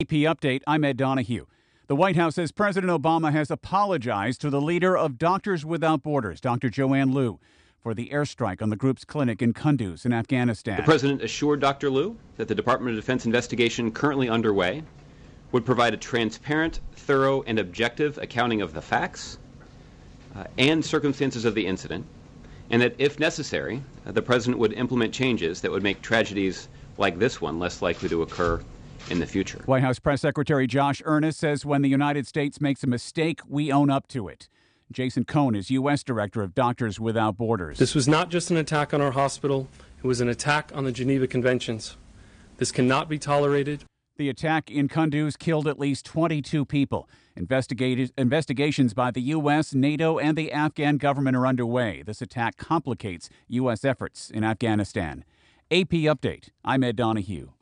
AP Update, I'm Ed Donahue. The White House says President Obama has apologized to the leader of Doctors Without Borders, Dr. Joanne Liu, for the airstrike on the group's clinic in Kunduz in Afghanistan. The president assured Dr. Liu that the Department of Defense investigation currently underway would provide a transparent, thorough, and objective accounting of the facts and circumstances of the incident, and that if necessary, the president would implement changes that would make tragedies like this one less likely to occur in the future. White House Press Secretary Josh Earnest says when the United States makes a mistake, we own up to it. Jason Cohn is U.S. Director of Doctors Without Borders. This was not just an attack on our hospital. It was an attack on the Geneva Conventions. This cannot be tolerated. The attack in Kunduz killed at least 22 people. Investigations by the U.S., NATO, and the Afghan government are underway. This attack complicates U.S. efforts in Afghanistan. AP Update, I'm Ed Donahue.